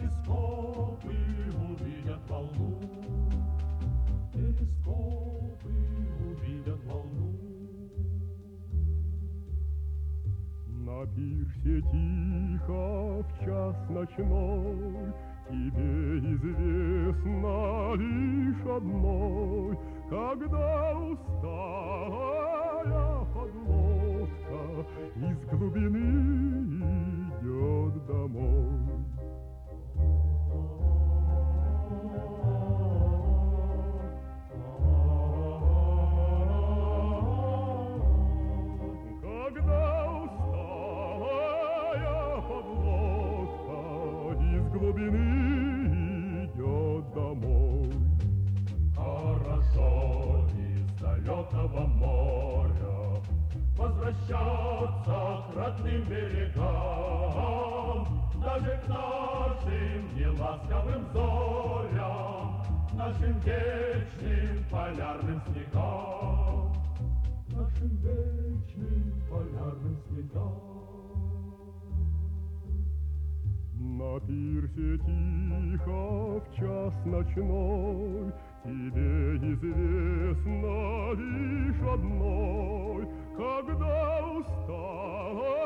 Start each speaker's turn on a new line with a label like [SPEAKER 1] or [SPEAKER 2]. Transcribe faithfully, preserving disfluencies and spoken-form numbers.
[SPEAKER 1] Телескопы увидят волну, телескопы увидят волну.
[SPEAKER 2] На пирсе тихо в час ночной тебе известно лишь одной, когда усталая подлодка из глубины идет домой. Когда усталая подлодка из глубины идет домой.
[SPEAKER 1] Хорошо из далекого моря возвращаться к родным берегам, даже к нашим неласковым зорям, нашим вечным полярным снегам, нашим вечным полярным снегам.
[SPEAKER 2] На пирсе тихо в час ночной тебе известно лишь одной, когда устала